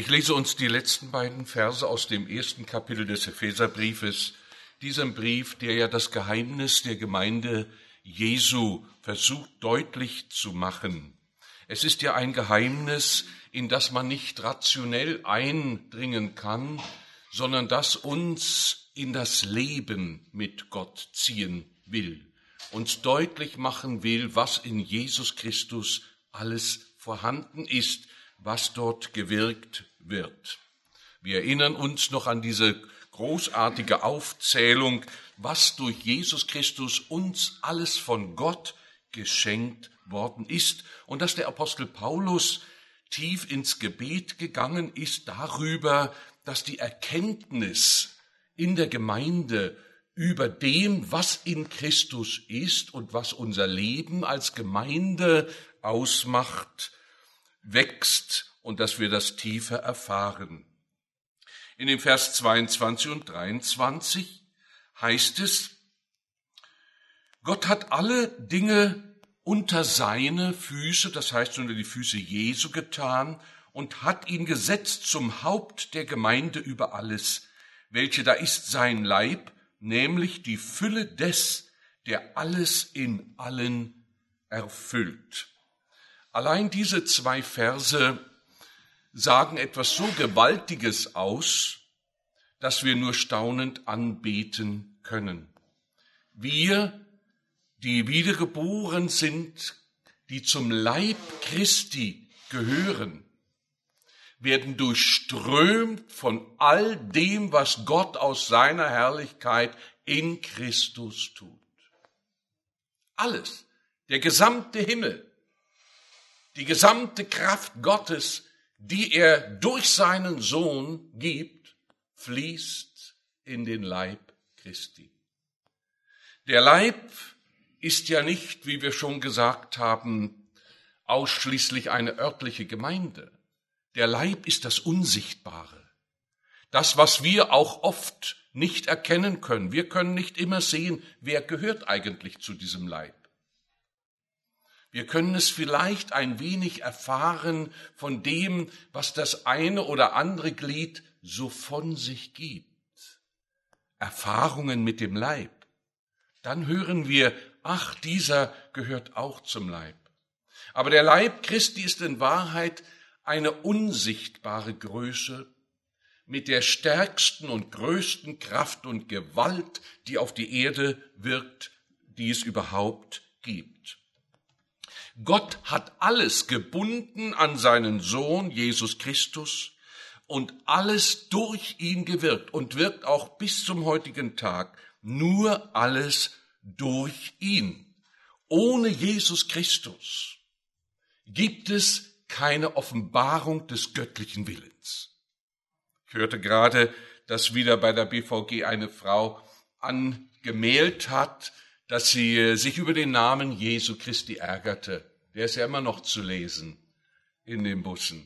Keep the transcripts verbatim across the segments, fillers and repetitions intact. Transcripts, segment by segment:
Ich lese uns die letzten beiden Verse aus dem ersten Kapitel des Epheserbriefes, diesem Brief, der ja das Geheimnis der Gemeinde Jesu versucht deutlich zu machen. Es ist ja ein Geheimnis, in das man nicht rationell eindringen kann, sondern das uns in das Leben mit Gott ziehen will, uns deutlich machen will, was in Jesus Christus alles vorhanden ist, was dort gewirkt wird. Wir erinnern uns noch an diese großartige Aufzählung, was durch Jesus Christus uns alles von Gott geschenkt worden ist und dass der Apostel Paulus tief ins Gebet gegangen ist darüber, dass die Erkenntnis in der Gemeinde über dem, was in Christus ist und was unser Leben als Gemeinde ausmacht, wächst und dass wir das tiefer erfahren. In dem Vers zweiundzwanzig und dreiundzwanzig heißt es, Gott hat alle Dinge unter seine Füße, das heißt unter die Füße Jesu getan und hat ihn gesetzt zum Haupt der Gemeinde über alles, welche da ist sein Leib, nämlich die Fülle des, der alles in allen erfüllt. Allein diese zwei Verse sagen etwas so Gewaltiges aus, dass wir nur staunend anbeten können. Wir, die wiedergeboren sind, die zum Leib Christi gehören, werden durchströmt von all dem, was Gott aus seiner Herrlichkeit in Christus tut. Alles, der gesamte Himmel, die gesamte Kraft Gottes, die er durch seinen Sohn gibt, fließt in den Leib Christi. Der Leib ist ja nicht, wie wir schon gesagt haben, ausschließlich eine örtliche Gemeinde. Der Leib ist das Unsichtbare. Das, was wir auch oft nicht erkennen können. Wir können nicht immer sehen, wer gehört eigentlich zu diesem Leib. Wir können es vielleicht ein wenig erfahren von dem, was das eine oder andere Glied so von sich gibt. Erfahrungen mit dem Leib. Dann hören wir, ach, dieser gehört auch zum Leib. Aber der Leib Christi ist in Wahrheit eine unsichtbare Größe mit der stärksten und größten Kraft und Gewalt, die auf die Erde wirkt, die es überhaupt gibt. Gott hat alles gebunden an seinen Sohn Jesus Christus und alles durch ihn gewirkt und wirkt auch bis zum heutigen Tag, nur alles durch ihn. Ohne Jesus Christus gibt es keine Offenbarung des göttlichen Willens. Ich hörte gerade, dass wieder bei der B V G eine Frau angemeldet hat, dass sie sich über den Namen Jesu Christi ärgerte. Der ist ja immer noch zu lesen in den Bussen.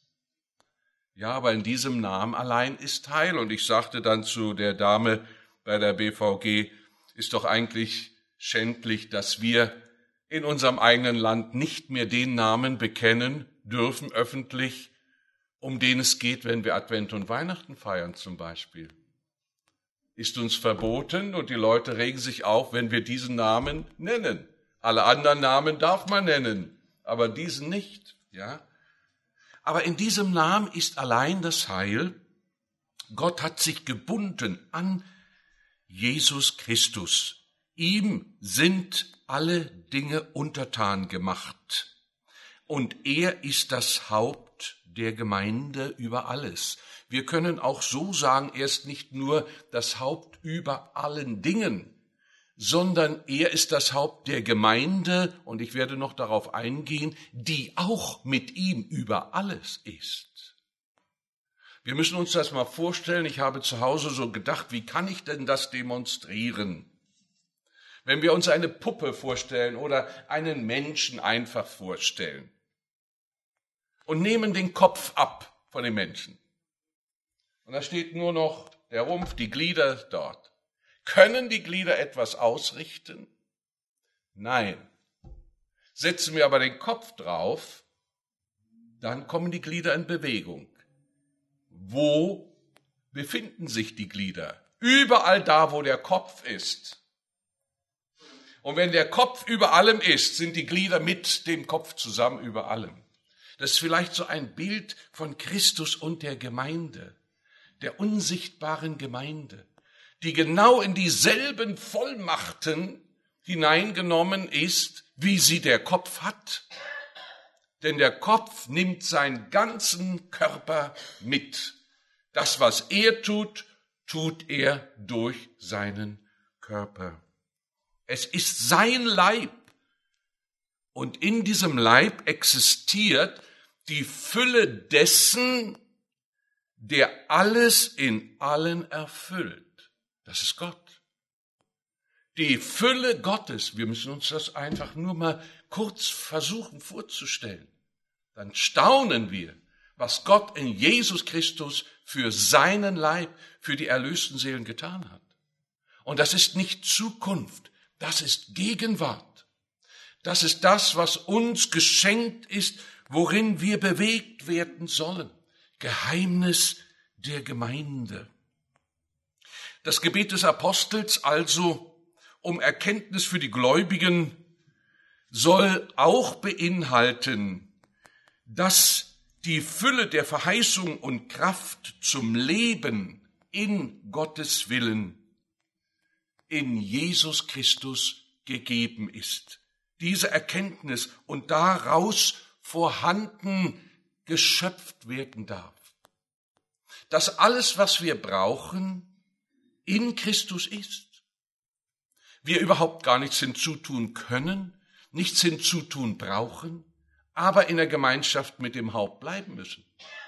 Ja, aber in diesem Namen allein ist Heil. Und ich sagte dann zu der Dame bei der B V G, ist doch eigentlich schändlich, dass wir in unserem eigenen Land nicht mehr den Namen bekennen dürfen öffentlich, um den es geht, wenn wir Advent und Weihnachten feiern zum Beispiel. Ist uns verboten und die Leute regen sich auf, wenn wir diesen Namen nennen. Alle anderen Namen darf man nennen, aber diesen nicht, ja. Aber in diesem Namen ist allein das Heil. Gott hat sich gebunden an Jesus Christus. Ihm sind alle Dinge untertan gemacht. Und er ist das Haupt der Gemeinde über alles. Wir können auch so sagen, er ist nicht nur das Haupt über allen Dingen, sondern er ist das Haupt der Gemeinde, und ich werde noch darauf eingehen, die auch mit ihm über alles ist. Wir müssen uns das mal vorstellen, ich habe zu Hause so gedacht, wie kann ich denn das demonstrieren? Wenn wir uns eine Puppe vorstellen oder einen Menschen einfach vorstellen und nehmen den Kopf ab von dem Menschen. Und da steht nur noch der Rumpf, die Glieder dort. Können die Glieder etwas ausrichten? Nein. Setzen wir aber den Kopf drauf, dann kommen die Glieder in Bewegung. wo befinden sich die Glieder? Überall da, wo der Kopf ist. Und wenn der Kopf über allem ist, sind die Glieder mit dem Kopf zusammen über allem. Das ist vielleicht so ein Bild von Christus und der Gemeinde, der unsichtbaren Gemeinde, die genau in dieselben Vollmachten hineingenommen ist, wie sie der Kopf hat. Denn der Kopf nimmt seinen ganzen Körper mit. Das, was er tut, tut er durch seinen Körper. Es ist sein Leib. Und in diesem Leib existiert die Fülle dessen, der alles in allen erfüllt. Das ist Gott. Die Fülle Gottes, wir müssen uns das einfach nur mal kurz versuchen vorzustellen. Dann staunen wir, was Gott in Jesus Christus für seinen Leib, für die erlösten Seelen getan hat. Und das ist nicht Zukunft, das ist Gegenwart. Das ist das, was uns geschenkt ist, worin wir bewegt werden sollen. Geheimnis der Gemeinde. Das Gebet des Apostels also um Erkenntnis für die Gläubigen soll auch beinhalten, dass die Fülle der Verheißung und Kraft zum Leben in Gottes Willen in Jesus Christus gegeben ist. Diese Erkenntnis und daraus vorhanden geschöpft werden darf. Dass alles, was wir brauchen, in Christus ist. Wir überhaupt gar nichts hinzutun können, nichts hinzutun brauchen, aber in der Gemeinschaft mit dem Haupt bleiben müssen.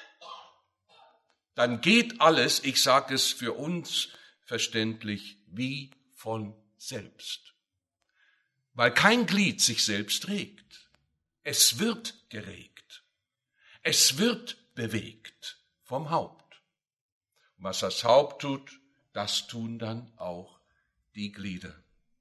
Dann geht alles, ich sage es für uns verständlich, wie von selbst. Weil kein Glied sich selbst regt. Es wird geregt. Es wird bewegt vom Haupt. Und was das Haupt tut, das tun dann auch die Glieder.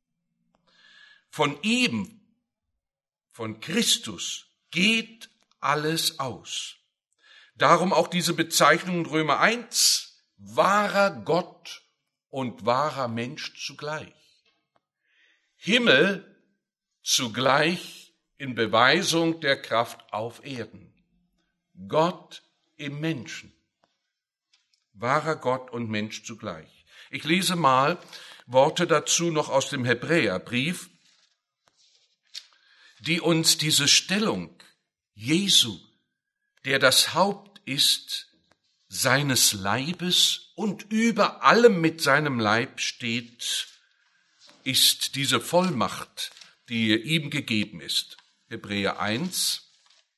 Von ihm, von Christus, geht alles aus. Darum auch diese Bezeichnung in Römer eins, wahrer Gott und wahrer Mensch zugleich. Himmel zugleich in Beweisung der Kraft auf Erden. Gott im Menschen. Wahrer Gott und Mensch zugleich. Ich lese mal Worte dazu noch aus dem Hebräerbrief, die uns diese Stellung Jesu, der das Haupt ist, seines Leibes und über allem mit seinem Leib steht, ist diese Vollmacht, die ihm gegeben ist. Hebräer eins,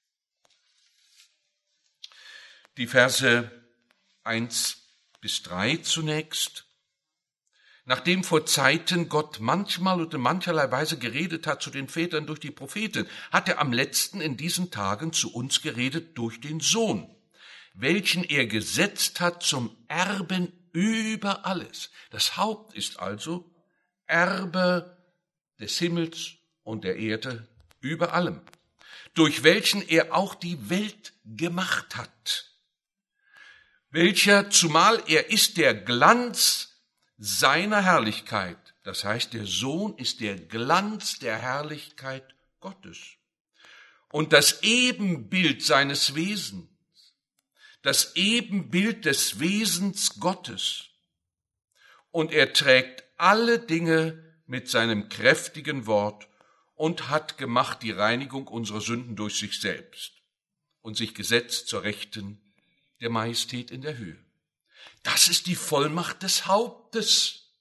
die Verse eins bis drei zunächst. Nachdem vor Zeiten Gott manchmal und in mancherlei Weise geredet hat zu den Vätern durch die Propheten, hat er am letzten in diesen Tagen zu uns geredet durch den Sohn, welchen er gesetzt hat zum Erben über alles. Das Haupt ist also Erbe des Himmels und der Erde über allem, durch welchen er auch die Welt gemacht hat, welcher, zumal er ist der Glanz seiner Herrlichkeit, das heißt, der Sohn ist der Glanz der Herrlichkeit Gottes und das Ebenbild seines Wesens, das Ebenbild des Wesens Gottes. Und er trägt alle Dinge mit seinem kräftigen Wort und hat gemacht die Reinigung unserer Sünden durch sich selbst und sich gesetzt zur Rechten der Majestät in der Höhe. Das ist die Vollmacht des Hauptes,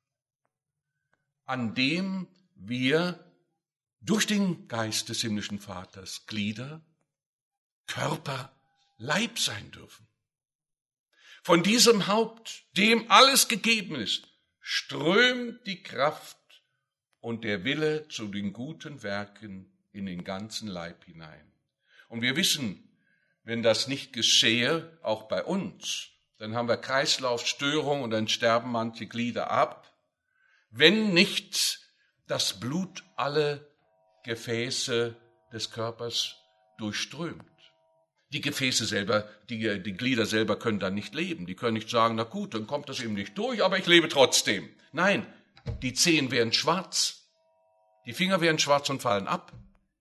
an dem wir durch den Geist des himmlischen Vaters Glieder, Körper, Leib sein dürfen. Von diesem Haupt, dem alles gegeben ist, strömt die Kraft und der Wille zu den guten Werken in den ganzen Leib hinein. Und wir wissen, wenn das nicht geschehe, auch bei uns, dann haben wir Kreislaufstörungen und dann sterben manche Glieder ab, wenn nicht das Blut alle Gefäße des Körpers durchströmt. Die Gefäße selber, die, die Glieder selber können dann nicht leben. Die können nicht sagen, na gut, dann kommt das eben nicht durch, aber ich lebe trotzdem. Nein, die Zehen werden schwarz. Die Finger werden schwarz und fallen ab.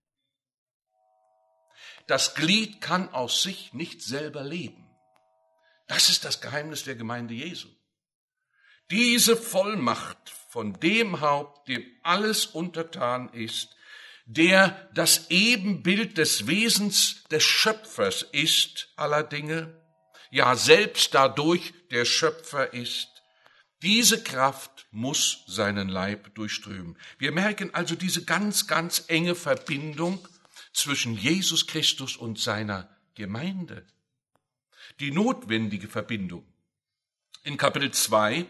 Das Glied kann aus sich nicht selber leben. Das ist das Geheimnis der Gemeinde Jesu. Diese Vollmacht von dem Haupt, dem alles untertan ist, der das Ebenbild des Wesens des Schöpfers ist, aller Dinge, ja selbst dadurch der Schöpfer ist, diese Kraft muss seinen Leib durchströmen. Wir merken also diese ganz, ganz enge Verbindung zwischen Jesus Christus und seiner Gemeinde. Die notwendige Verbindung. In Kapitel zwei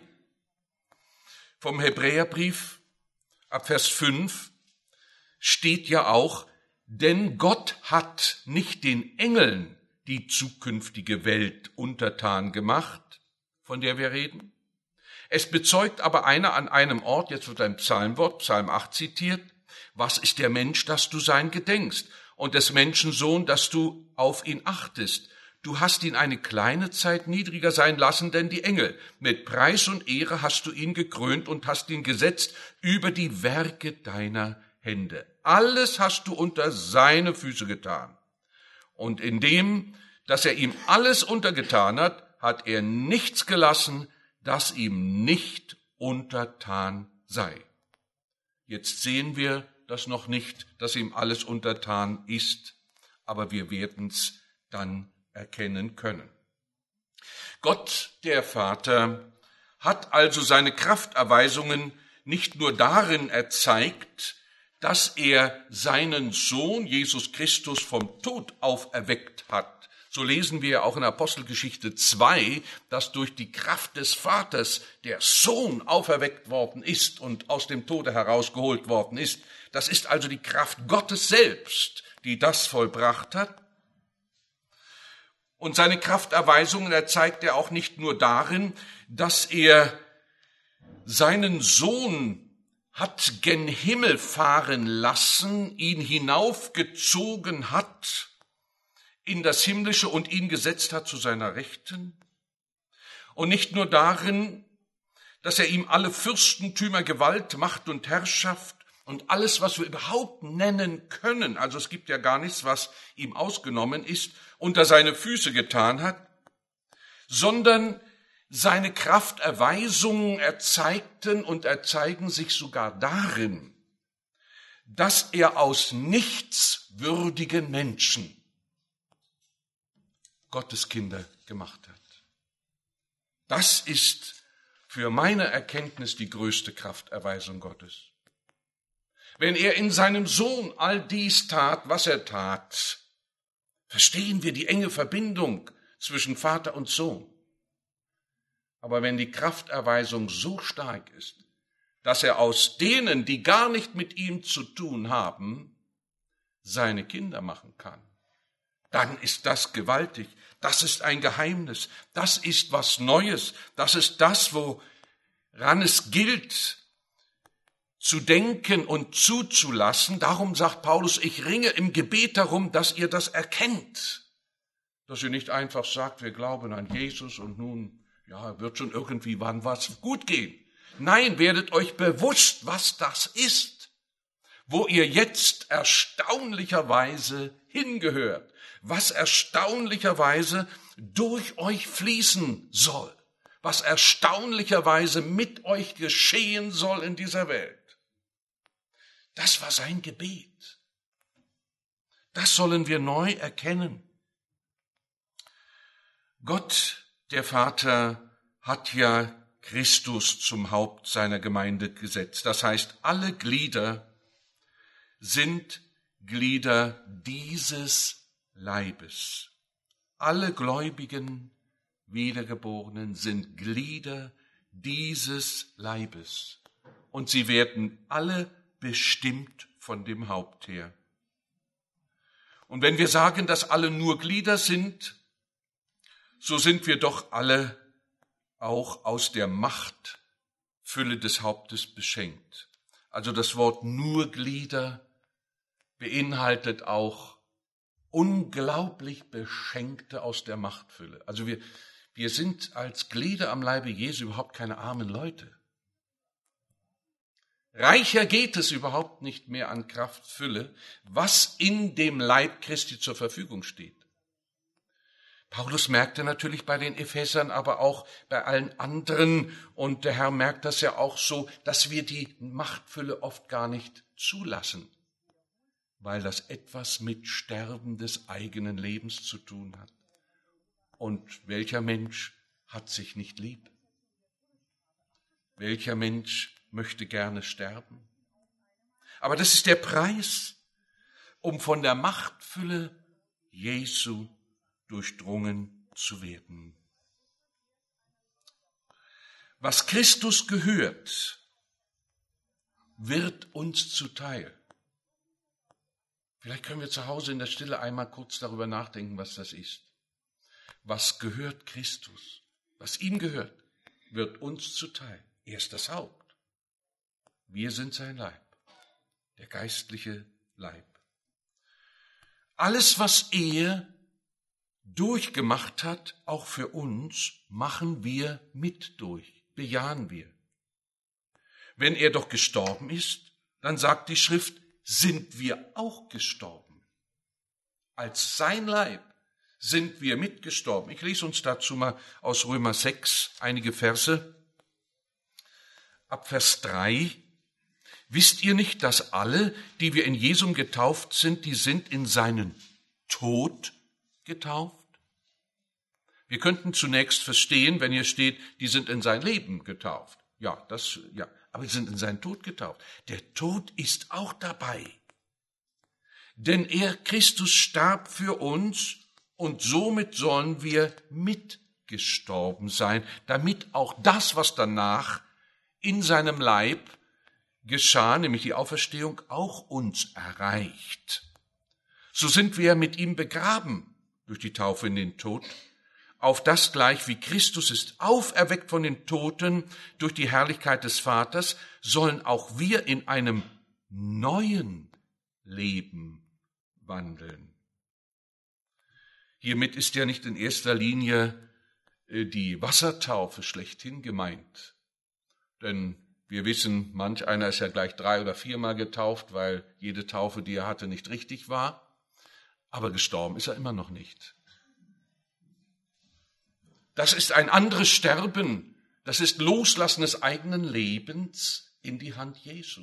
vom Hebräerbrief, ab Vers fünf, steht ja auch, denn Gott hat nicht den Engeln die zukünftige Welt untertan gemacht, von der wir reden. Es bezeugt aber einer an einem Ort, jetzt wird ein Psalmwort, Psalm acht zitiert, was ist der Mensch, dass du sein gedenkst, und des Menschen Sohn, dass du auf ihn achtest. Du hast ihn eine kleine Zeit niedriger sein lassen, denn die Engel. Mit Preis und Ehre hast du ihn gekrönt und hast ihn gesetzt über die Werke deiner Hände. Alles hast du unter seine Füße getan. Und indem, dass er ihm alles untergetan hat, hat er nichts gelassen, das ihm nicht untertan sei. Jetzt sehen wir das noch nicht, dass ihm alles untertan ist, aber wir werden es dann erkennen können. Gott, der Vater, hat also seine Krafterweisungen nicht nur darin erzeigt, dass er seinen Sohn Jesus Christus vom Tod auferweckt hat. So lesen wir auch in Apostelgeschichte zwei, dass durch die Kraft des Vaters der Sohn auferweckt worden ist und aus dem Tode herausgeholt worden ist. Das ist also die Kraft Gottes selbst, die das vollbracht hat. Und seine Krafterweisungen erzeigt er auch nicht nur darin, dass er seinen Sohn hat gen Himmel fahren lassen, ihn hinaufgezogen hat in das Himmlische und ihn gesetzt hat zu seiner Rechten. Und nicht nur darin, dass er ihm alle Fürstentümer, Gewalt, Macht und Herrschaft und alles, was wir überhaupt nennen können, also es gibt ja gar nichts, was ihm ausgenommen ist, unter seine Füße getan hat, sondern seine Krafterweisungen erzeigten und erzeigen sich sogar darin, dass er aus nichtswürdigen Menschen Gottes Kinder gemacht hat. Das ist für meine Erkenntnis die größte Krafterweisung Gottes. Wenn er in seinem Sohn all dies tat, was er tat, verstehen wir die enge Verbindung zwischen Vater und Sohn. Aber wenn die Krafterweisung so stark ist, dass er aus denen, die gar nicht mit ihm zu tun haben, seine Kinder machen kann, dann ist das gewaltig. Das ist ein Geheimnis. Das ist was Neues. Das ist das, woran es gilt, zu denken und zuzulassen. Darum sagt Paulus, ich ringe im Gebet darum, dass ihr das erkennt. Dass ihr nicht einfach sagt, wir glauben an Jesus und nun, ja, wird schon irgendwie wann was gut gehen. Nein, werdet euch bewusst, was das ist, wo ihr jetzt erstaunlicherweise hingehört, was erstaunlicherweise durch euch fließen soll, was erstaunlicherweise mit euch geschehen soll in dieser Welt. Das war sein Gebet. Das sollen wir neu erkennen. Gott, der Vater, hat ja Christus zum Haupt seiner Gemeinde gesetzt. Das heißt, alle Glieder sind Glieder dieses Leibes. Alle gläubigen Wiedergeborenen sind Glieder dieses Leibes. Und sie werden alle bestimmt von dem Haupt her. Und wenn wir sagen, dass alle nur Glieder sind, so sind wir doch alle auch aus der Machtfülle des Hauptes beschenkt. Also das Wort nur Glieder beinhaltet auch unglaublich Beschenkte aus der Machtfülle. Also wir, wir sind als Glieder am Leibe Jesu überhaupt keine armen Leute. Reicher geht es überhaupt nicht mehr an Kraftfülle, was in dem Leib Christi zur Verfügung steht. Paulus merkte natürlich bei den Ephesern, aber auch bei allen anderen, und der Herr merkt das ja auch so, dass wir die Machtfülle oft gar nicht zulassen, weil das etwas mit Sterben des eigenen Lebens zu tun hat. Und welcher Mensch hat sich nicht lieb? Welcher Mensch möchte gerne sterben? Aber das ist der Preis, um von der Machtfülle Jesu durchdrungen zu werden. Was Christus gehört, wird uns zuteil. Vielleicht können wir zu Hause in der Stille einmal kurz darüber nachdenken, was das ist. Was gehört Christus? Was ihm gehört, wird uns zuteil. Er ist das Haupt. Wir sind sein Leib, der geistliche Leib. Alles, was er durchgemacht hat, auch für uns, machen wir mit durch, bejahen wir. Wenn er doch gestorben ist, dann sagt die Schrift, sind wir auch gestorben. Als sein Leib sind wir mitgestorben. Ich lese uns dazu mal aus Römer sechs einige Verse. Ab Vers drei. Wisst ihr nicht, dass alle, die wir in Jesum getauft sind, die sind in seinen Tod getauft? Wir könnten zunächst verstehen, wenn hier steht, die sind in sein Leben getauft. Ja, das, ja, aber sie sind in seinen Tod getauft. Der Tod ist auch dabei. Denn er, Christus, starb für uns und somit sollen wir mitgestorben sein, damit auch das, was danach in seinem Leib geschah, nämlich die Auferstehung, auch uns erreicht. So sind wir mit ihm begraben durch die Taufe in den Tod, auf das gleich wie Christus ist auferweckt von den Toten durch die Herrlichkeit des Vaters, sollen auch wir in einem neuen Leben wandeln. Hiermit ist ja nicht in erster Linie die Wassertaufe schlechthin gemeint, denn wir wissen, manch einer ist ja gleich drei- oder viermal getauft, weil jede Taufe, die er hatte, nicht richtig war. Aber gestorben ist er immer noch nicht. Das ist ein anderes Sterben. Das ist Loslassen des eigenen Lebens in die Hand Jesu.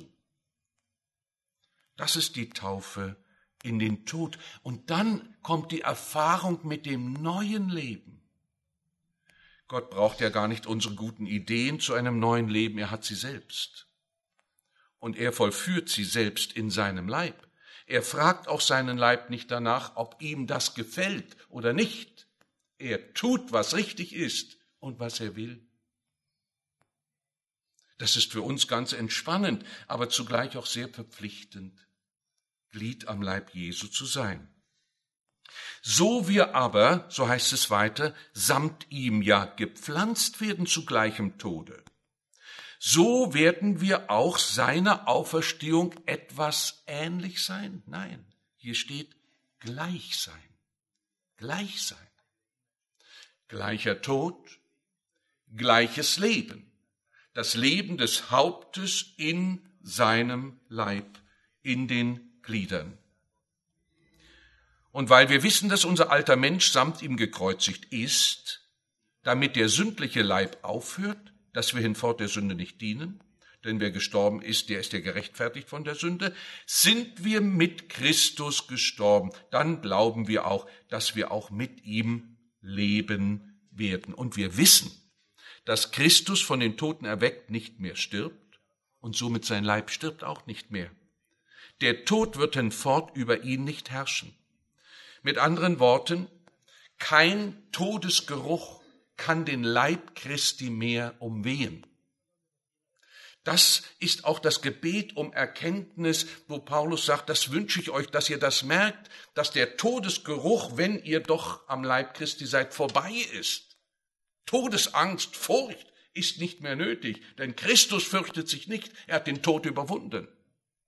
Das ist die Taufe in den Tod. Und dann kommt die Erfahrung mit dem neuen Leben. Gott braucht ja gar nicht unsere guten Ideen zu einem neuen Leben, er hat sie selbst. Und er vollführt sie selbst in seinem Leib. Er fragt auch seinen Leib nicht danach, ob ihm das gefällt oder nicht. Er tut, was richtig ist und was er will. Das ist für uns ganz entspannend, aber zugleich auch sehr verpflichtend, Glied am Leib Jesu zu sein. So wir aber, so heißt es weiter, samt ihm ja gepflanzt werden zu gleichem Tode, so werden wir auch seiner Auferstehung etwas ähnlich sein. Nein, hier steht gleich sein, gleich sein. Gleicher Tod, gleiches Leben, das Leben des Hauptes in seinem Leib, in den Gliedern. Und weil wir wissen, dass unser alter Mensch samt ihm gekreuzigt ist, damit der sündliche Leib aufhört, dass wir hinfort der Sünde nicht dienen, denn wer gestorben ist, der ist ja gerechtfertigt von der Sünde, sind wir mit Christus gestorben, dann glauben wir auch, dass wir auch mit ihm leben werden. Und wir wissen, dass Christus von den Toten erweckt nicht mehr stirbt und somit sein Leib stirbt auch nicht mehr. Der Tod wird hinfort über ihn nicht herrschen. Mit anderen Worten, kein Todesgeruch kann den Leib Christi mehr umwehen. Das ist auch das Gebet um Erkenntnis, wo Paulus sagt, das wünsche ich euch, dass ihr das merkt, dass der Todesgeruch, wenn ihr doch am Leib Christi seid, vorbei ist. Todesangst, Furcht ist nicht mehr nötig, denn Christus fürchtet sich nicht, er hat den Tod überwunden.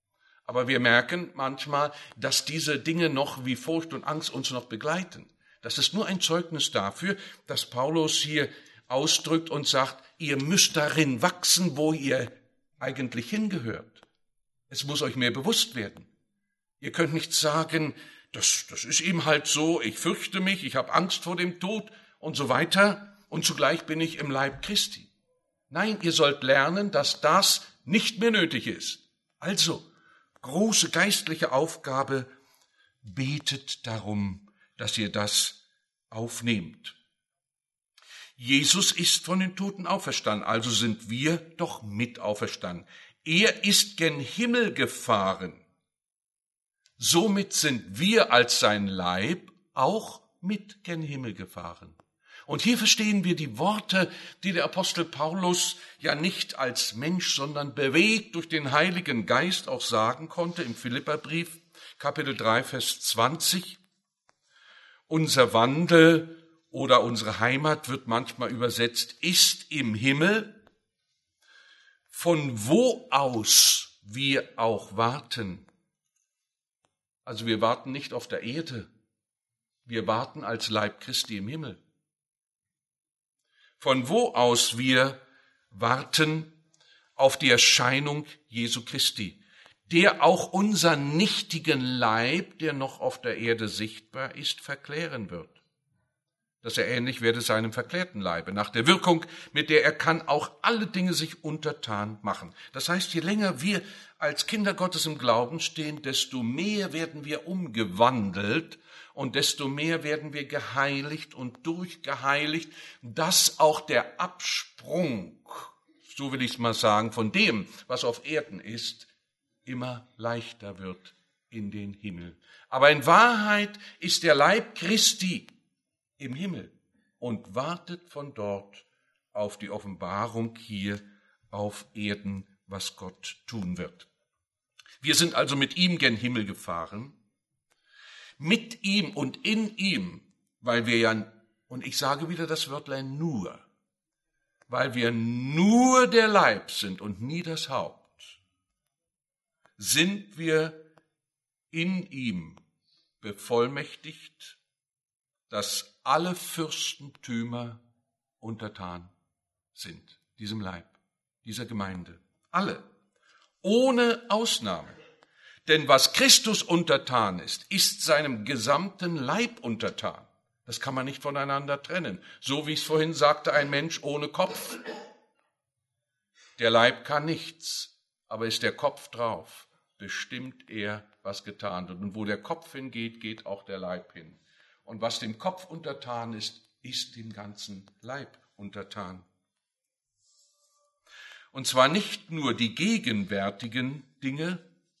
Aber wir merken manchmal, dass diese Dinge noch wie Furcht und Angst uns noch begleiten. Das ist nur ein Zeugnis dafür, dass Paulus hier ausdrückt und sagt, ihr müsst darin wachsen, wo ihr eigentlich hingehört. Es muss euch mehr bewusst werden. Ihr könnt nicht sagen, das, das ist eben halt so, ich fürchte mich, ich habe Angst vor dem Tod und so weiter und zugleich bin ich im Leib Christi. Nein, ihr sollt lernen, dass das nicht mehr nötig ist. Also, große geistliche Aufgabe, betet darum, dass ihr das aufnehmt. Jesus ist von den Toten auferstanden, also sind wir doch mit auferstanden. Er ist gen Himmel gefahren. Somit sind wir als sein Leib auch mit gen Himmel gefahren. Und hier verstehen wir die Worte, die der Apostel Paulus ja nicht als Mensch, sondern bewegt durch den Heiligen Geist auch sagen konnte im Philipperbrief, Kapitel drei, Vers zwanzig. Unser Wandel oder unsere Heimat wird manchmal übersetzt, ist im Himmel, von wo aus wir auch warten. Also wir warten nicht auf der Erde, wir warten als Leib Christi im Himmel. Von wo aus wir warten auf die Erscheinung Jesu Christi, der auch unseren nichtigen Leib, der noch auf der Erde sichtbar ist, verklären wird. Dass er ähnlich werde seinem verklärten Leibe, nach der Wirkung, mit der er kann auch alle Dinge sich untertan machen. Das heißt, je länger wir als Kinder Gottes im Glauben stehen, desto mehr werden wir umgewandelt und desto mehr werden wir geheiligt und durchgeheiligt, dass auch der Absprung, so will ich es mal sagen, von dem, was auf Erden ist, immer leichter wird in den Himmel. Aber in Wahrheit ist der Leib Christi im Himmel und wartet von dort auf die Offenbarung hier auf Erden, was Gott tun wird. Wir sind also mit ihm gen Himmel gefahren, mit ihm und in ihm, weil wir ja, und ich sage wieder das Wörtlein nur, weil wir nur der Leib sind und nie das Haupt, sind wir in ihm bevollmächtigt, dass alle Fürstentümer untertan sind, diesem Leib, dieser Gemeinde. Alle, ohne Ausnahme. Denn was Christus untertan ist, ist seinem gesamten Leib untertan. Das kann man nicht voneinander trennen. So wie ich es vorhin sagte, ein Mensch ohne Kopf. Der Leib kann nichts, aber ist der Kopf drauf, bestimmt er, was getan wird. Und wo der Kopf hingeht, geht auch der Leib hin. Und was dem Kopf untertan ist, ist dem ganzen Leib untertan. Und zwar nicht nur die gegenwärtigen Dinge,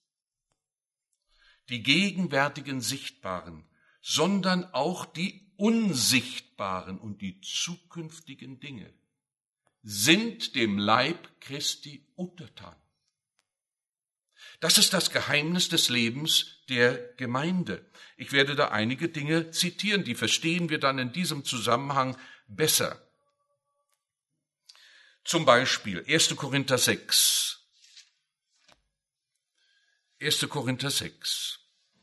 die gegenwärtigen sichtbaren, sondern auch die unsichtbaren und die zukünftigen Dinge sind dem Leib Christi untertan. Das ist das Geheimnis des Lebens der Gemeinde. Ich werde da einige Dinge zitieren, die verstehen wir dann in diesem Zusammenhang besser. Zum Beispiel erster Korinther sechs. erster Korinther sechs.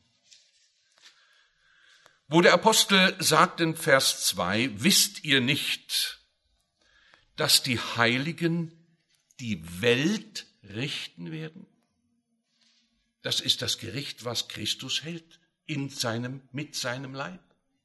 Wo der Apostel sagt in Vers zwei, wisst ihr nicht, dass die Heiligen die Welt richten werden? Das ist das Gericht, was Christus hält in seinem, mit seinem Leib.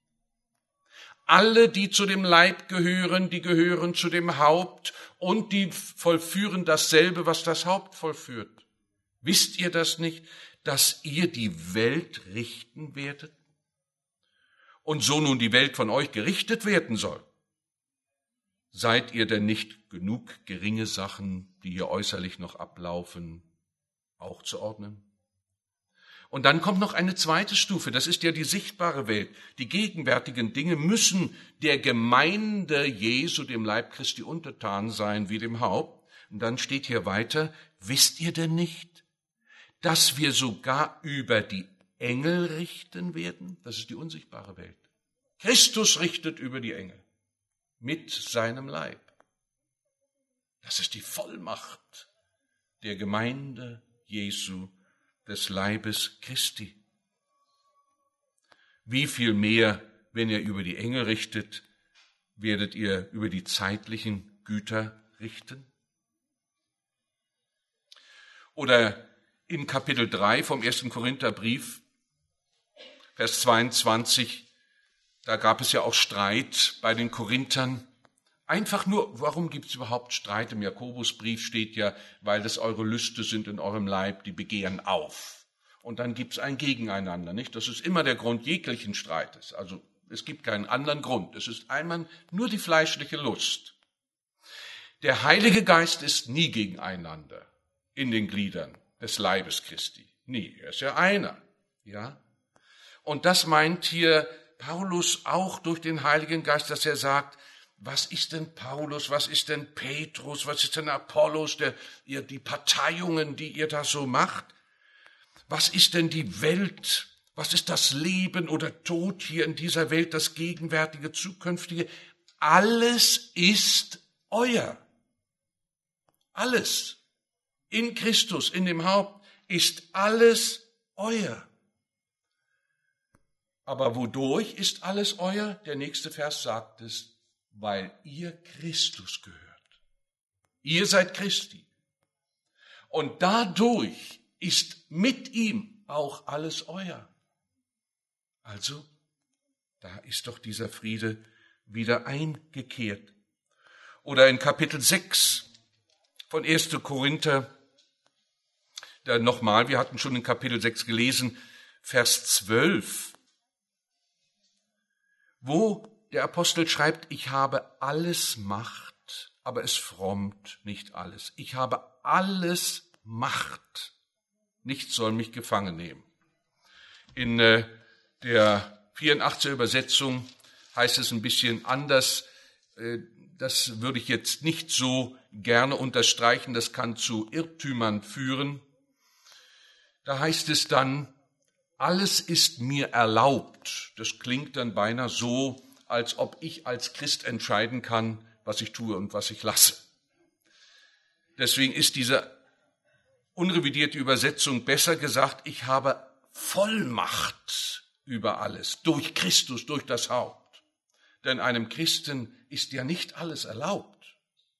Alle, die zu dem Leib gehören, die gehören zu dem Haupt und die vollführen dasselbe, was das Haupt vollführt. Wisst ihr das nicht, dass ihr die Welt richten werdet? Und so nun die Welt von euch gerichtet werden soll. Seid ihr denn nicht genug geringe Sachen, die hier äußerlich noch ablaufen, auch zu ordnen? Und dann kommt noch eine zweite Stufe, das ist ja die sichtbare Welt. Die gegenwärtigen Dinge müssen der Gemeinde Jesu, dem Leib Christi, untertan sein wie dem Haupt. Und dann steht hier weiter, wisst ihr denn nicht, dass wir sogar über die Engel richten werden? Das ist die unsichtbare Welt. Christus richtet über die Engel mit seinem Leib. Das ist die Vollmacht der Gemeinde Jesu des Leibes Christi. Wie viel mehr, wenn ihr über die Engel richtet, werdet ihr über die zeitlichen Güter richten? Oder in Kapitel drei vom ersten Korintherbrief, Vers zweiundzwanzig, da gab es ja auch Streit bei den Korinthern. Einfach nur, warum gibt es überhaupt Streit? Im Jakobusbrief steht ja, weil das eure Lüste sind in eurem Leib, die begehren auf. Und dann gibt es ein Gegeneinander, nicht? Das ist immer der Grund jeglichen Streites. Also es gibt keinen anderen Grund. Es ist einmal nur die fleischliche Lust. Der Heilige Geist ist nie gegeneinander in den Gliedern des Leibes Christi. Nie. Er ist ja einer. Ja? Und das meint hier Paulus auch durch den Heiligen Geist, dass er sagt, was ist denn Paulus, was ist denn Petrus, was ist denn Apollos, der, ihr, die Parteiungen, die ihr da so macht? Was ist denn die Welt? Was ist das Leben oder Tod hier in dieser Welt, das gegenwärtige, zukünftige? Alles ist euer. Alles. In Christus, in dem Haupt, ist alles euer. Aber wodurch ist alles euer? Der nächste Vers sagt es, weil ihr Christus gehört. Ihr seid Christi. Und dadurch ist mit ihm auch alles euer. Also, da ist doch dieser Friede wieder eingekehrt. Oder in Kapitel sechs von ersten Korinther, da nochmal, wir hatten schon in Kapitel sechs gelesen, Vers zwölf, wo der Apostel schreibt, ich habe alles Macht, aber es frommt nicht alles. Ich habe alles Macht, nichts soll mich gefangen nehmen. In äh, der vierundachtziger Übersetzung heißt es ein bisschen anders. Äh, das würde ich jetzt nicht so gerne unterstreichen, das kann zu Irrtümern führen. Da heißt es dann, alles ist mir erlaubt. Das klingt dann beinahe so, als ob ich als Christ entscheiden kann, was ich tue und was ich lasse. Deswegen ist diese unrevidierte Übersetzung besser gesagt, ich habe Vollmacht über alles, durch Christus, durch das Haupt. Denn einem Christen ist ja nicht alles erlaubt.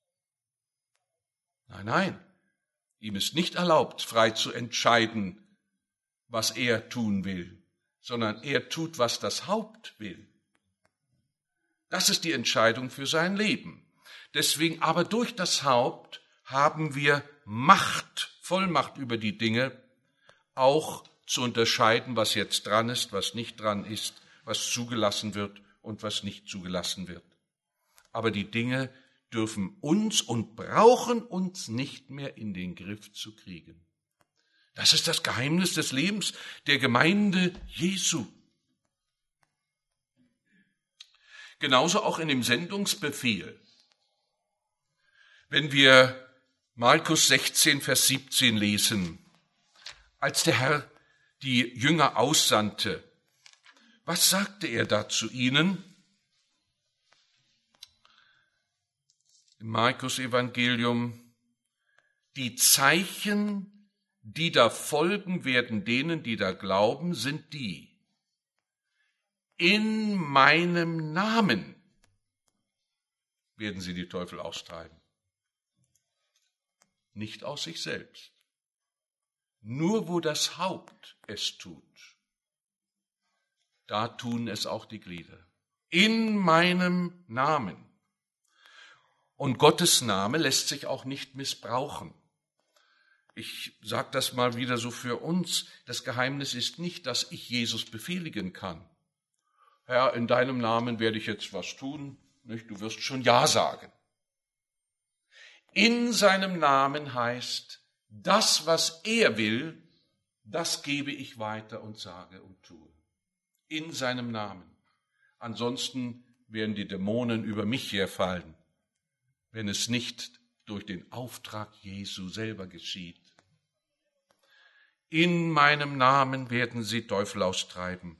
Nein, nein, ihm ist nicht erlaubt, frei zu entscheiden, was er tun will, sondern er tut, was das Haupt will. Das ist die Entscheidung für sein Leben. Deswegen aber durch das Haupt haben wir Macht, Vollmacht über die Dinge, auch zu unterscheiden, was jetzt dran ist, was nicht dran ist, was zugelassen wird und was nicht zugelassen wird. Aber die Dinge dürfen uns und brauchen uns nicht mehr in den Griff zu kriegen. Das ist das Geheimnis des Lebens der Gemeinde Jesu. Genauso auch in dem Sendungsbefehl. Wenn wir Markus sechzehn, Vers siebzehn lesen, als der Herr die Jünger aussandte, was sagte er da zu ihnen? Im Markus-Evangelium, die Zeichen, die da folgen werden denen, die da glauben, sind die. In meinem Namen werden sie die Teufel austreiben. Nicht aus sich selbst. Nur wo das Haupt es tut, da tun es auch die Glieder. In meinem Namen. Und Gottes Name lässt sich auch nicht missbrauchen. Ich sage das mal wieder so für uns. Das Geheimnis ist nicht, dass ich Jesus befehligen kann. Herr, in deinem Namen werde ich jetzt was tun. Nicht? Du wirst schon Ja sagen. In seinem Namen heißt, das, was er will, das gebe ich weiter und sage und tue. In seinem Namen. Ansonsten werden die Dämonen über mich herfallen, wenn es nicht durch den Auftrag Jesu selber geschieht. In meinem Namen werden sie Teufel austreiben.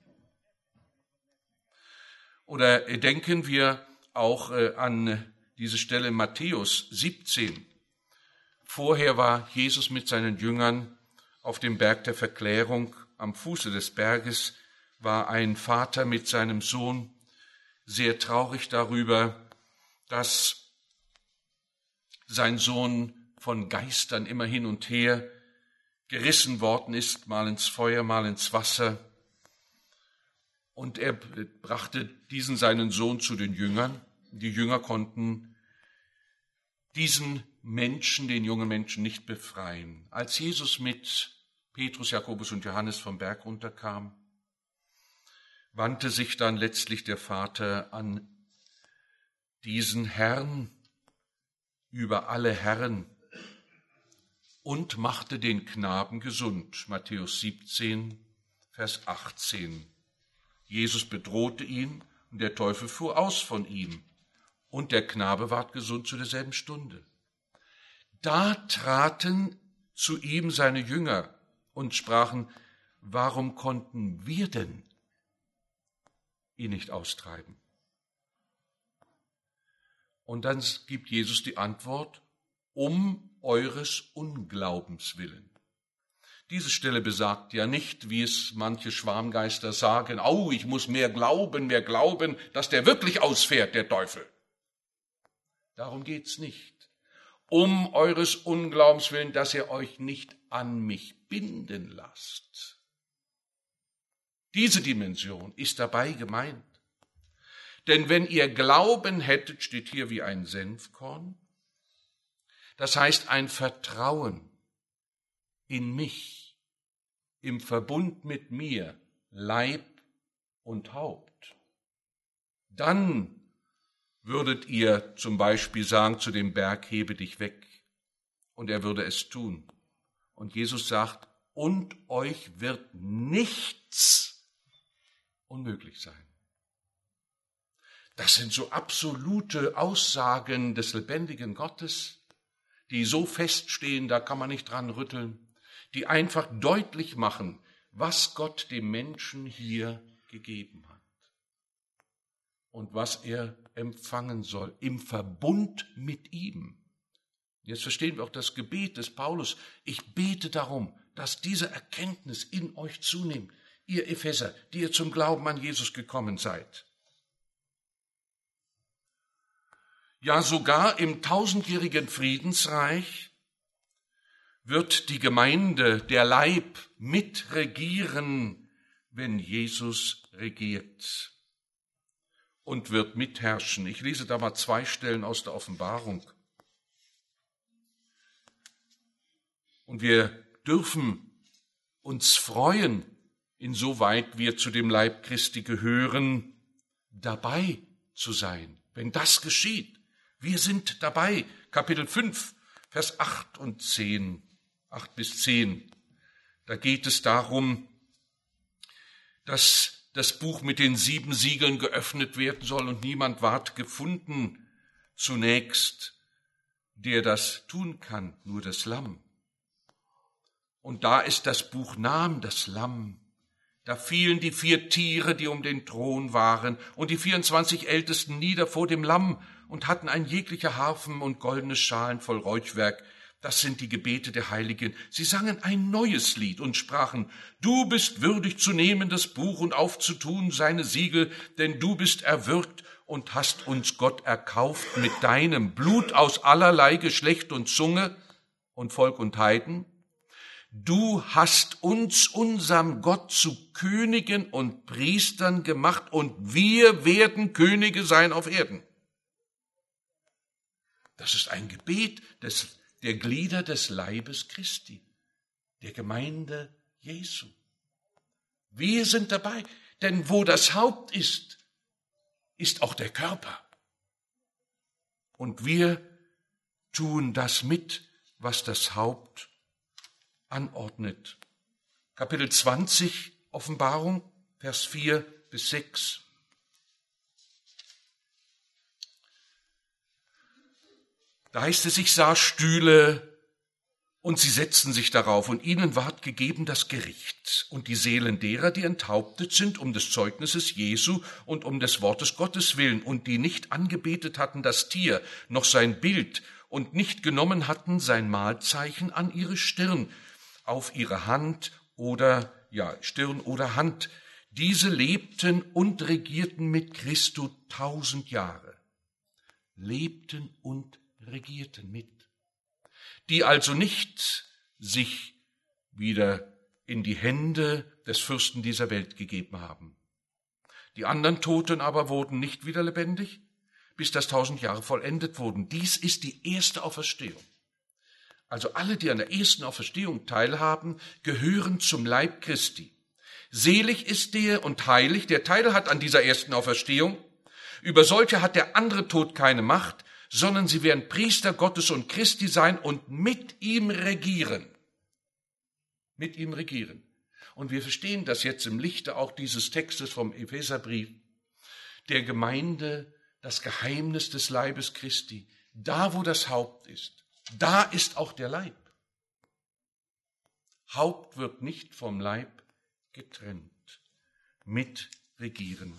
Oder denken wir auch an diese Stelle Matthäus siebzehn. Vorher war Jesus mit seinen Jüngern auf dem Berg der Verklärung. Am Fuße des Berges war ein Vater mit seinem Sohn sehr traurig darüber, dass sein Sohn von Geistern immer hin und her gerissen worden ist, mal ins Feuer, mal ins Wasser. Und er brachte diesen seinen Sohn zu den Jüngern. Die Jünger konnten diesen Menschen, den jungen Menschen, nicht befreien. Als Jesus mit Petrus, Jakobus und Johannes vom Berg runterkam, wandte sich dann letztlich der Vater an diesen Herrn über alle Herren und machte den Knaben gesund. Matthäus siebzehn, Vers achtzehn. Jesus bedrohte ihn und der Teufel fuhr aus von ihm und der Knabe ward gesund zu derselben Stunde. Da traten zu ihm seine Jünger und sprachen, warum konnten wir denn ihn nicht austreiben? Und dann gibt Jesus die Antwort, um eures Unglaubens willen. Diese Stelle besagt ja nicht, wie es manche Schwarmgeister sagen, oh, ich muss mehr glauben, mehr glauben, dass der wirklich ausfährt, der Teufel. Darum geht's nicht. Um eures Unglaubens willen, dass ihr euch nicht an mich binden lasst. Diese Dimension ist dabei gemeint. Denn wenn ihr Glauben hättet, steht hier wie ein Senfkorn, das heißt ein Vertrauen in mich, im Verbund mit mir, Leib und Haupt, dann würdet ihr zum Beispiel sagen zu dem Berg, hebe dich weg, und er würde es tun. Und Jesus sagt, und euch wird nichts unmöglich sein. Das sind so absolute Aussagen des lebendigen Gottes, die so feststehen, da kann man nicht dran rütteln, die einfach deutlich machen, was Gott dem Menschen hier gegeben hat und was er empfangen soll im Verbund mit ihm. Jetzt verstehen wir auch das Gebet des Paulus. Ich bete darum, dass diese Erkenntnis in euch zunimmt, ihr Epheser, die ihr zum Glauben an Jesus gekommen seid. Ja, sogar im tausendjährigen Friedensreich wird die Gemeinde, der Leib, mitregieren, wenn Jesus regiert und wird mitherrschen. Ich lese da mal zwei Stellen aus der Offenbarung. Und wir dürfen uns freuen, insoweit wir zu dem Leib Christi gehören, dabei zu sein, wenn das geschieht. Wir sind dabei. Kapitel fünf, Vers acht und zehn, acht bis zehn. Da geht es darum, dass das Buch mit den sieben Siegeln geöffnet werden soll und niemand ward gefunden zunächst, der das tun kann, nur das Lamm. Und da ist das Buch nahm das Lamm. Da fielen die vier Tiere, die um den Thron waren, und die vierundzwanzig Ältesten nieder vor dem Lamm und hatten ein jeglicher Harfen und goldene Schalen voll Räuchwerk. Das sind die Gebete der Heiligen. Sie sangen ein neues Lied und sprachen, du bist würdig zu nehmen das Buch und aufzutun seine Siegel, denn du bist erwürgt und hast uns Gott erkauft mit deinem Blut aus allerlei Geschlecht und Zunge und Volk und Heiden. Du hast uns, unserem Gott, zu Königen und Priestern gemacht und wir werden Könige sein auf Erden. Das ist ein Gebet des, der Glieder des Leibes Christi, der Gemeinde Jesu. Wir sind dabei, denn wo das Haupt ist, ist auch der Körper. Und wir tun das mit, was das Haupt anordnet. Kapitel zwanzig, Offenbarung, Vers vier bis sechs. Da heißt es, ich sah Stühle und sie setzten sich darauf und ihnen ward gegeben das Gericht und die Seelen derer, die enthauptet sind um des Zeugnisses Jesu und um des Wortes Gottes willen und die nicht angebetet hatten das Tier, noch sein Bild und nicht genommen hatten sein Mahlzeichen an ihre Stirn auf ihre Hand oder, ja, Stirn oder Hand. Diese lebten und regierten mit Christus tausend Jahre. Lebten und regierten mit. Die also nicht sich wieder in die Hände des Fürsten dieser Welt gegeben haben. Die anderen Toten aber wurden nicht wieder lebendig, bis das tausend Jahre vollendet wurden. Dies ist die erste Auferstehung. Also alle, die an der ersten Auferstehung teilhaben, gehören zum Leib Christi. Selig ist der und heilig, der Teil hat an dieser ersten Auferstehung. Über solche hat der andere Tod keine Macht, sondern sie werden Priester Gottes und Christi sein und mit ihm regieren. Mit ihm regieren. Und wir verstehen das jetzt im Lichte auch dieses Textes vom Epheserbrief, der Gemeinde, das Geheimnis des Leibes Christi. Da, wo das Haupt ist, da ist auch der Leib. Haupt wird nicht vom Leib getrennt. Mit regieren.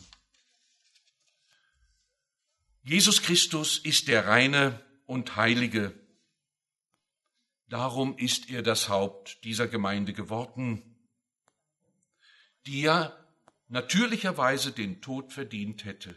Jesus Christus ist der Reine und Heilige. Darum ist er das Haupt dieser Gemeinde geworden, die ja natürlicherweise den Tod verdient hätte.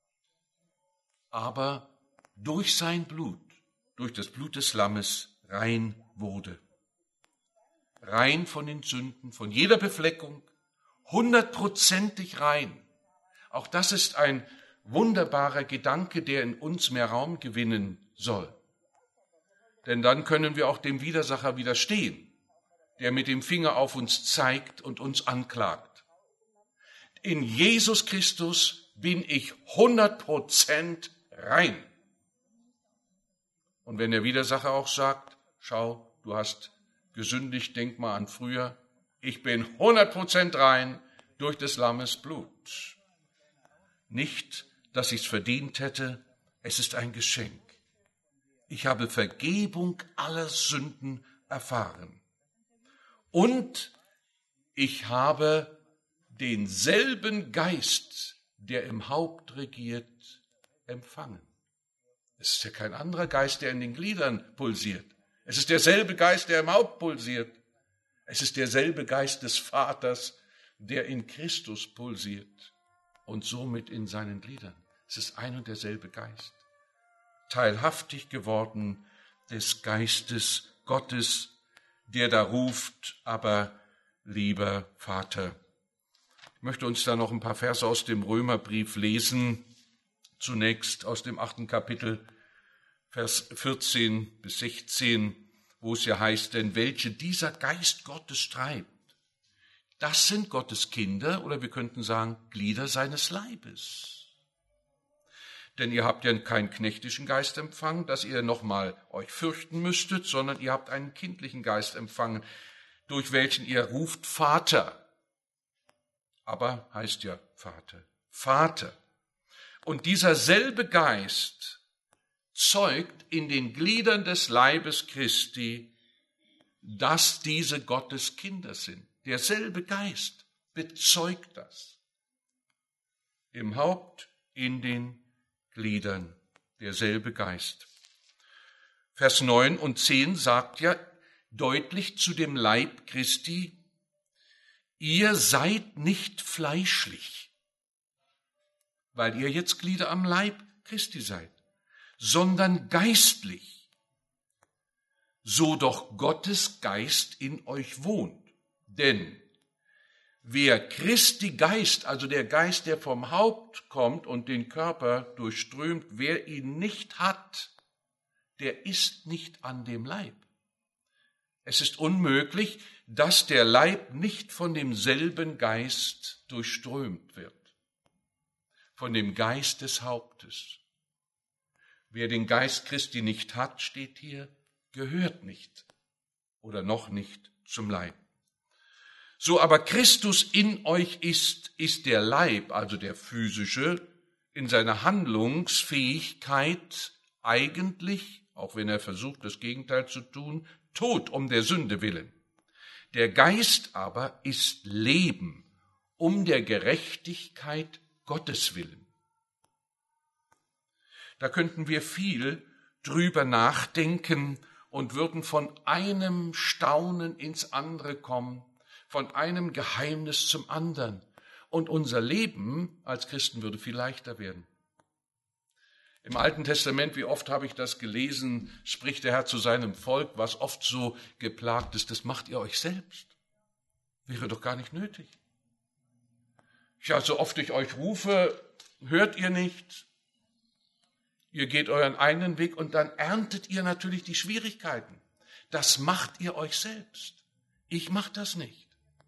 Aber durch sein Blut, durch das Blut des Lammes rein wurde. Rein von den Sünden, von jeder Befleckung, hundertprozentig rein. Auch das ist ein wunderbarer Gedanke, der in uns mehr Raum gewinnen soll. Denn dann können wir auch dem Widersacher widerstehen, der mit dem Finger auf uns zeigt und uns anklagt. In Jesus Christus bin ich hundert Prozent rein. Und wenn der Widersacher auch sagt, schau, du hast gesündigt, denk mal an früher, ich bin hundert Prozent rein durch des Lammes Blut. Nicht, dass ich es verdient hätte, es ist ein Geschenk. Ich habe Vergebung aller Sünden erfahren. Und ich habe denselben Geist, der im Haupt regiert, empfangen. Es ist ja kein anderer Geist, der in den Gliedern pulsiert. Es ist derselbe Geist, der im Haupt pulsiert. Es ist derselbe Geist des Vaters, der in Christus pulsiert und somit in seinen Gliedern. Es ist ein und derselbe Geist. Teilhaftig geworden des Geistes Gottes, der da ruft, aber lieber Vater. Ich möchte uns da noch ein paar Verse aus dem Römerbrief lesen. Zunächst aus dem achten Kapitel, Vers vierzehn bis sechzehn, wo es ja heißt, denn welche dieser Geist Gottes treibt, das sind Gottes Kinder, oder wir könnten sagen, Glieder seines Leibes. Denn ihr habt ja keinen knechtischen Geist empfangen, dass ihr nochmal euch fürchten müsstet, sondern ihr habt einen kindlichen Geist empfangen, durch welchen ihr ruft Vater. Aber heißt ja Vater. Vater. Und dieser selbe Geist zeugt in den Gliedern des Leibes Christi, dass diese Gottes Kinder sind. Derselbe Geist bezeugt das. Im Haupt, in den Gliedern, derselbe Geist. Vers neun und zehn sagt ja deutlich zu dem Leib Christi, ihr seid nicht fleischlich, weil ihr jetzt Glieder am Leib Christi seid, sondern geistlich, so doch Gottes Geist in euch wohnt. Denn wer Christi Geist, also der Geist, der vom Haupt kommt und den Körper durchströmt, wer ihn nicht hat, der ist nicht an dem Leib. Es ist unmöglich, dass der Leib nicht von demselben Geist durchströmt wird. Von dem Geist des Hauptes. Wer den Geist Christi nicht hat, steht hier, gehört nicht oder noch nicht zum Leib. So aber Christus in euch ist, ist der Leib, also der physische, in seiner Handlungsfähigkeit eigentlich, auch wenn er versucht, das Gegenteil zu tun, tot um der Sünde willen. Der Geist aber ist Leben um der Gerechtigkeit Gottes willen. Da könnten wir viel drüber nachdenken und würden von einem Staunen ins andere kommen, von einem Geheimnis zum anderen. Und unser Leben als Christen würde viel leichter werden. Im Alten Testament, wie oft habe ich das gelesen, spricht der Herr zu seinem Volk, was oft so geplagt ist, das macht ihr euch selbst. Wäre doch gar nicht nötig. Ja, so oft ich euch rufe, hört ihr nicht. Ihr geht euren eigenen Weg und dann erntet ihr natürlich die Schwierigkeiten. Das macht ihr euch selbst. Ich mache das nicht.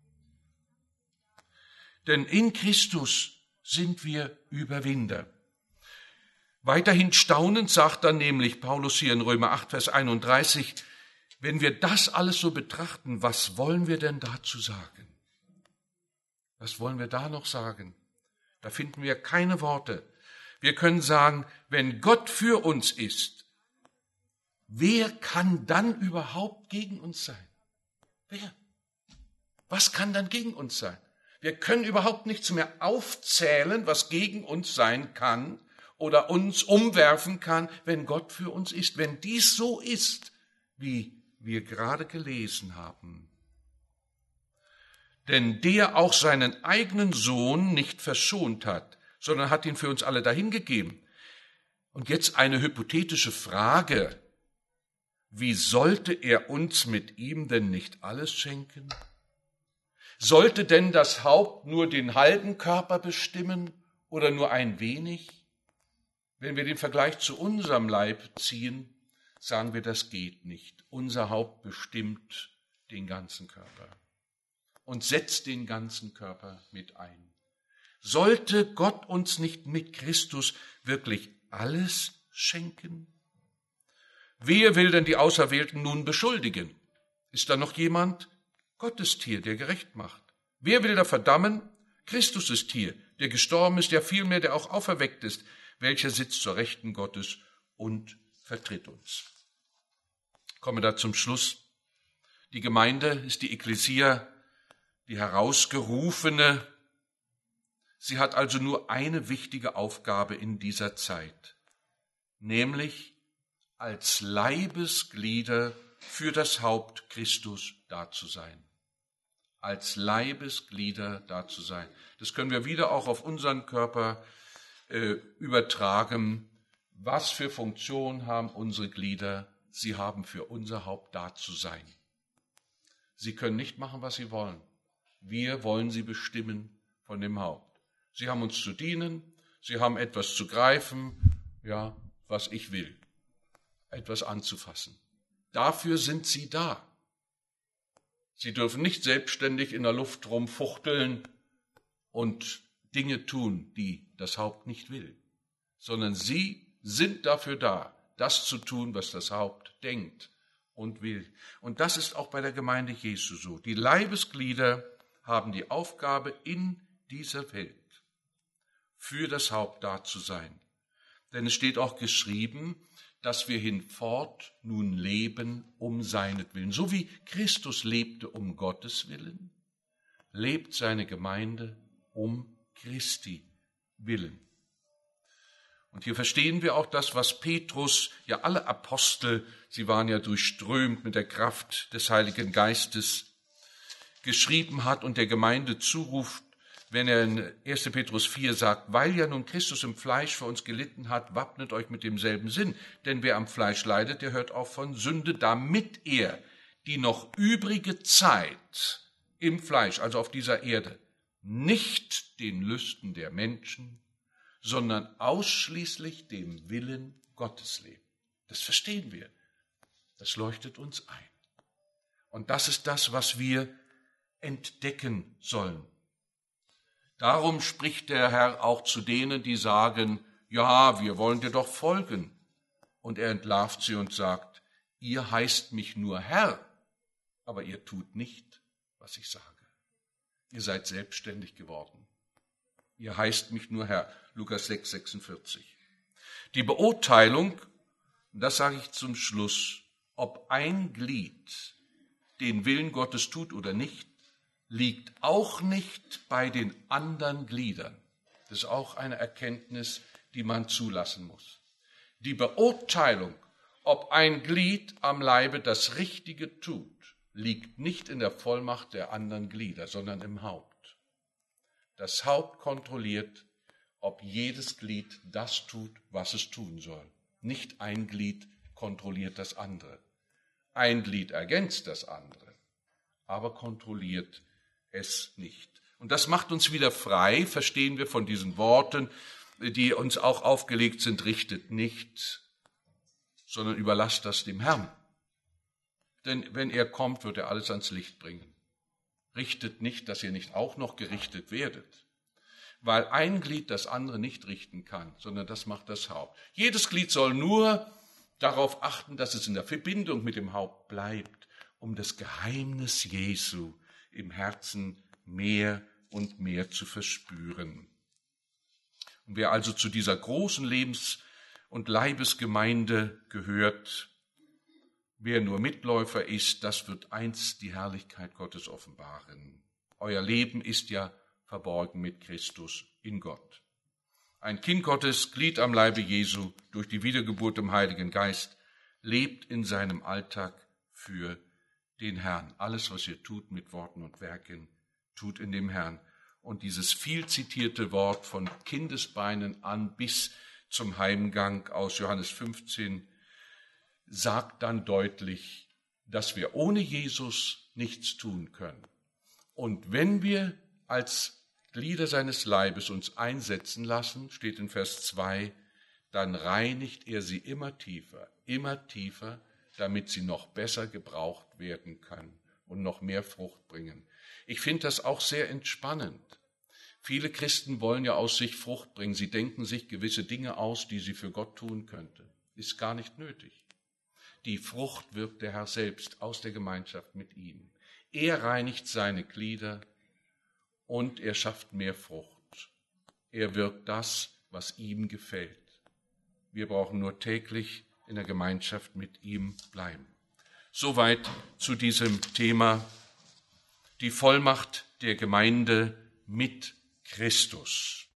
Denn in Christus sind wir Überwinder. Weiterhin staunend sagt dann nämlich Paulus hier in Römer acht, Vers einunddreißig, wenn wir das alles so betrachten, was wollen wir denn dazu sagen? Was wollen wir da noch sagen? Da finden wir keine Worte. Wir können sagen, wenn Gott für uns ist, wer kann dann überhaupt gegen uns sein? Wer? Was kann dann gegen uns sein? Wir können überhaupt nichts mehr aufzählen, was gegen uns sein kann oder uns umwerfen kann, wenn Gott für uns ist. Wenn dies so ist, wie wir gerade gelesen haben. Denn der auch seinen eigenen Sohn nicht verschont hat, sondern hat ihn für uns alle dahingegeben. Und jetzt eine hypothetische Frage. Wie sollte er uns mit ihm denn nicht alles schenken? Sollte denn das Haupt nur den halben Körper bestimmen oder nur ein wenig? Wenn wir den Vergleich zu unserem Leib ziehen, sagen wir, das geht nicht. Unser Haupt bestimmt den ganzen Körper und setzt den ganzen Körper mit ein. Sollte Gott uns nicht mit Christus wirklich alles schenken? Wer will denn die Auserwählten nun beschuldigen? Ist da noch jemand? Gott ist hier, der gerecht macht. Wer will da verdammen? Christus ist hier, der gestorben ist, ja vielmehr, der auch auferweckt ist, welcher sitzt zur Rechten Gottes und vertritt uns. Kommen wir da zum Schluss. Die Gemeinde ist die Ekklesia, die Herausgerufene. Sie hat also nur eine wichtige Aufgabe in dieser Zeit, nämlich als Leibesglieder für das Haupt Christus da zu sein. Als Leibesglieder da zu sein. Das können wir wieder auch auf unseren Körper äh, übertragen. Was für Funktion haben unsere Glieder? Sie haben für unser Haupt da zu sein. Sie können nicht machen, was sie wollen. Wir wollen sie bestimmen von dem Haupt. Sie haben uns zu dienen, sie haben etwas zu greifen, ja, was ich will, etwas anzufassen. Dafür sind sie da. Sie dürfen nicht selbstständig in der Luft rumfuchteln und Dinge tun, die das Haupt nicht will, sondern sie sind dafür da, das zu tun, was das Haupt denkt und will. Und das ist auch bei der Gemeinde Jesu so. Die Leibesglieder haben die Aufgabe, in dieser Welt für das Haupt da zu sein. Denn es steht auch geschrieben, dass wir hinfort nun leben um seinetwillen. So wie Christus lebte um Gottes Willen, lebt seine Gemeinde um Christi Willen. Und hier verstehen wir auch das, was Petrus, ja alle Apostel, sie waren ja durchströmt mit der Kraft des Heiligen Geistes, geschrieben hat und der Gemeinde zuruft, wenn er in erster Petrus vier sagt, weil ja nun Christus im Fleisch für uns gelitten hat, wappnet euch mit demselben Sinn. Denn wer am Fleisch leidet, der hört auf von Sünde, damit er die noch übrige Zeit im Fleisch, also auf dieser Erde, nicht den Lüsten der Menschen, sondern ausschließlich dem Willen Gottes lebt. Das verstehen wir. Das leuchtet uns ein. Und das ist das, was wir entdecken sollen. Darum spricht der Herr auch zu denen, die sagen, ja, wir wollen dir doch folgen. Und er entlarvt sie und sagt, ihr heißt mich nur Herr, aber ihr tut nicht, was ich sage. Ihr seid selbstständig geworden. Ihr heißt mich nur Herr. Lukas sechs, sechsundvierzig. Die Beurteilung, das sage ich zum Schluss, ob ein Glied den Willen Gottes tut oder nicht, liegt auch nicht bei den anderen Gliedern. Das ist auch eine Erkenntnis, die man zulassen muss. Die Beurteilung, ob ein Glied am Leibe das Richtige tut, liegt nicht in der Vollmacht der anderen Glieder, sondern im Haupt. Das Haupt kontrolliert, ob jedes Glied das tut, was es tun soll. Nicht ein Glied kontrolliert das andere. Ein Glied ergänzt das andere, aber kontrolliert es nicht. Und das macht uns wieder frei, verstehen wir von diesen Worten, die uns auch aufgelegt sind, richtet nicht, sondern überlasst das dem Herrn. Denn wenn er kommt, wird er alles ans Licht bringen. Richtet nicht, dass ihr nicht auch noch gerichtet werdet, weil ein Glied das andere nicht richten kann, sondern das macht das Haupt. Jedes Glied soll nur darauf achten, dass es in der Verbindung mit dem Haupt bleibt, um das Geheimnis Jesu im Herzen mehr und mehr zu verspüren. Und wer also zu dieser großen Lebens- und Leibesgemeinde gehört, wer nur Mitläufer ist, das wird einst die Herrlichkeit Gottes offenbaren. Euer Leben ist ja verborgen mit Christus in Gott. Ein Kind Gottes, Glied am Leibe Jesu, durch die Wiedergeburt im Heiligen Geist, lebt in seinem Alltag für den Herrn. Alles, was ihr tut mit Worten und Werken, tut in dem Herrn. Und dieses viel zitierte Wort von Kindesbeinen an bis zum Heimgang aus Johannes fünfzehn sagt dann deutlich, dass wir ohne Jesus nichts tun können. Und wenn wir als Glieder seines Leibes uns einsetzen lassen, steht in Vers zwei, dann reinigt er sie immer tiefer, immer tiefer, damit sie noch besser gebraucht werden können und noch mehr Frucht bringen. Ich finde das auch sehr entspannend. Viele Christen wollen ja aus sich Frucht bringen. Sie denken sich gewisse Dinge aus, die sie für Gott tun könnte. Ist gar nicht nötig. Die Frucht wirkt der Herr selbst aus der Gemeinschaft mit ihm. Er reinigt seine Glieder und er schafft mehr Frucht. Er wirkt das, was ihm gefällt. Wir brauchen nur täglich in der Gemeinschaft mit ihm bleiben. Soweit zu diesem Thema die Vollmacht der Gemeinde mit Christus.